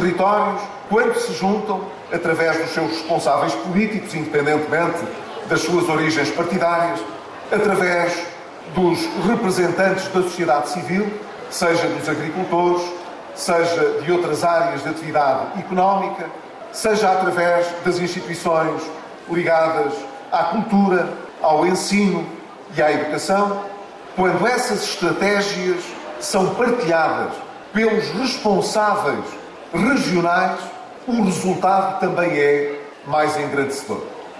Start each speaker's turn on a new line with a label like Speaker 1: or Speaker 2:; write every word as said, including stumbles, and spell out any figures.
Speaker 1: territórios, quando se juntam, através dos seus responsáveis políticos, independentemente das suas origens partidárias, através dos representantes da sociedade civil, seja dos agricultores, seja de outras áreas de atividade económica, seja através das instituições ligadas à cultura, ao ensino e à educação. Quando essas estratégias são partilhadas pelos responsáveis regionais, o resultado também é mais engrandecedor.